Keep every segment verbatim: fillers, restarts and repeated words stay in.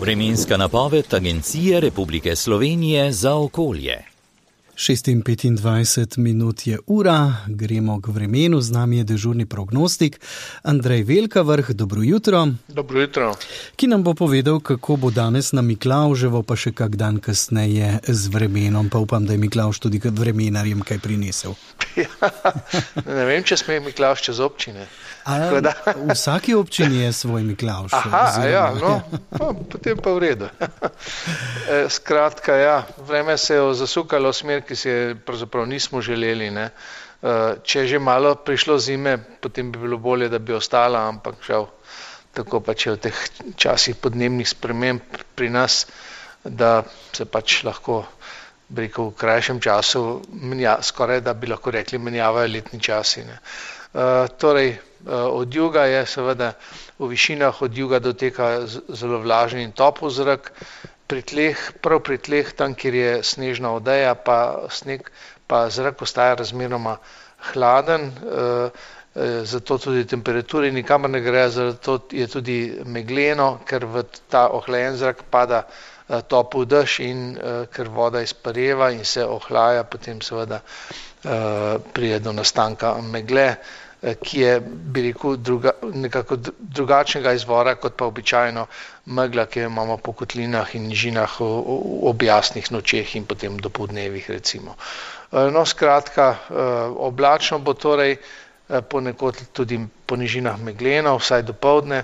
Vremenska napoved Agencije Republike Slovenije za okolje. šest in petindvajset minut je ura, gremo k vremenu, z nami je dežurni prognostik Andrej Velkavrh, dobro jutro. Dobro jutro. Ki nam bo povedal, kako bo danes na Miklavževo, pa še kak dan kasneje z vremenom, pa upam, da je Miklavž tudi kot vremenarjem kaj prinesel. Ja, ne vem, če sme Miklavž čez občine. A, v vsaki občini je svoj Miklavž. Aha, oziroma, ja, no, no, potem pa v redu. Skratka, ja, vreme se je zasukalo v smer, ki si je pravzaprav nismo želeli. Ne. Če je že malo prišlo zime, potem bi bilo bolje, da bi ostala, ampak žal, tako pač je v teh časih podnebnih sprememb pri nas, da se pač lahko, bi rekel, v krajšem času, menja, skoraj da bi lahko rekli, menjavajo letni časi. Ne. Uh, torej, uh, od juga je seveda v višinah od juga doteka zelo vlažen in topel zrak, pri tleh, prav pri tleh, tam, kjer je snežna odeja, pa sneg, pa zrak ostaja razmeroma hladen, uh, uh, zato tudi temperature nikamor ne gre, zato je tudi megleno, ker v ta ohlajen zrak pada uh, topel dež in uh, ker voda izpareva in se ohlaja, potem seveda uh, pride do nastanka megle, ki je, bi rekel, druga, nekako drugačnega izvora, kot pa običajno megla, ki jo imamo po kotlinah in nižinah ob jasnih nočeh in potem dopoldnevih recimo. No, skratka, oblačno bo torej ponekod tudi po nižinah megleno, vsaj dopoldne.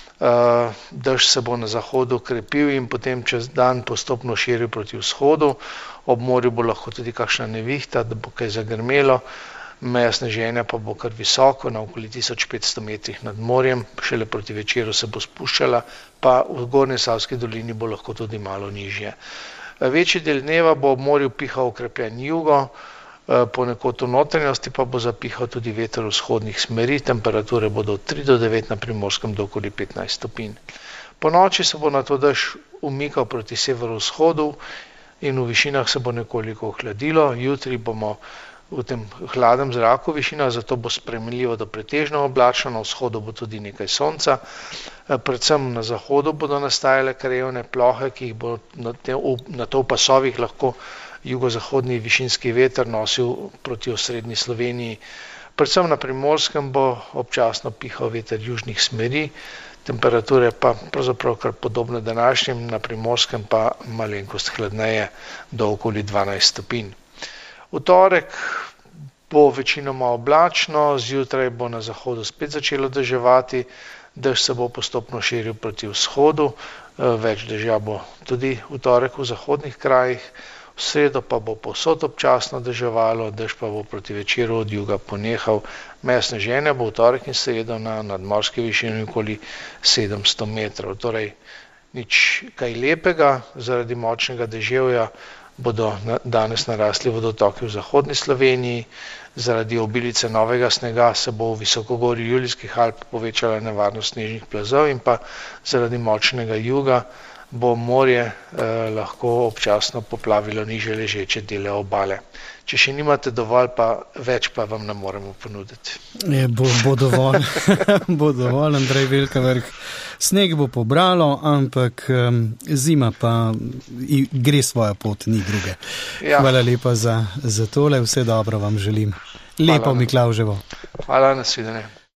Dež se bo na zahodu krepil in potem čez dan postopno širil proti vzhodu. Ob morju bo lahko tudi kakšna nevihta, da bo kaj zagrmelo. Meja sneženja pa bo kar visoko, na okoli tisoč petsto metrih nad morjem, šele proti večeru se bo spuščala, pa v Zgornji Savski dolini bo lahko tudi malo nižje. Večji del dneva bo ob morju pihal okrepljen jugo, ponekod v notranjosti pa bo zapihal tudi veter vzhodnih smeri, temperature bodo od tri do devet, na Primorskem do okoli petnajst stopinj. Po noči se bo nato dež umikal proti severovzhodu in v višinah se bo nekoliko ohladilo. Jutri bomo v tem hladnem zraku višina, zato bo spremenljivo do pretežno oblačno, na vzhodu bo tudi nekaj sonca. Predvsem na zahodu bodo nastajale krajevne plohe, ki jih bo na, te, na to v pasovih lahko jugozahodni višinski veter nosil proti osrednji Sloveniji. Predvsem na Primorskem bo občasno pihal veter južnih smeri, temperature pa pravzaprav kar podobne današnjim, na Primorskem pa malenkost hladneje do okoli dvanajst stopinj. V torek bo večinoma oblačno, zjutraj bo na zahodu spet začelo deževati, dež se bo postopno širil proti vzhodu, več dežja bo tudi v torek v zahodnih krajih, v sredo pa bo povsod občasno deževalo, dež pa bo proti večeru od juga ponehal. Meja sneženja bo v torek in sredo na nadmorski višini okoli sedemsto metrov. Torej, nič kaj lepega, zaradi močnega deževja bodo danes narasli vodotoki v zahodni Sloveniji, zaradi obilice novega snega se bo v visokogorju Julijskih Alp povečala nevarnost snežnih plazov in pa zaradi močnega juga bo morje eh, lahko občasno poplavilo nižje ležeče dele obale. Če še nimate dovolj, pa več pa vam ne moremo ponuditi. Je, bo, bo dovolj, bo dovolj, Andrej Velkavrh. Sneg bo pobralo, ampak um, zima pa gre svojo pot, ni druge. Ja. Hvala lepa za, za tole, vse dobro vam želim. Lepo Miklavževo. Hvala, nasvidenje.